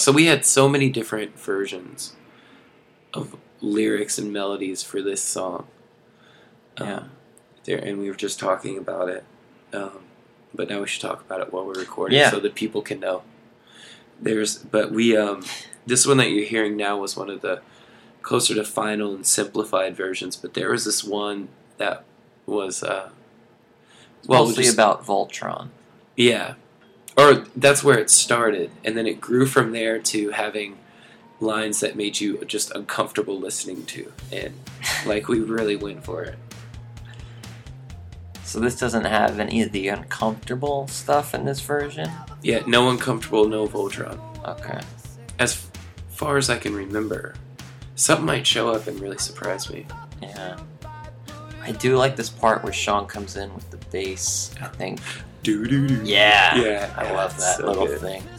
So we had so many different versions of lyrics and melodies for this song. And we were just talking about it. But now we should talk about it while we're recording so that people can know. This one that you're hearing now was one of the closer to final and simplified versions, but there was this one that was mostly about Voltron. Yeah. Or that's where it started, and then it grew from there to having lines that made you just uncomfortable listening to, and we really went for it. So this doesn't have any of the uncomfortable stuff in this version? Yeah, no uncomfortable, no Voltron. Okay. As far as I can remember. Something might show up and really surprise me. Yeah. I do like this part where Sean comes in with the bass, I think. Do-do-do. Yeah. Yeah. I love that so little good. thing.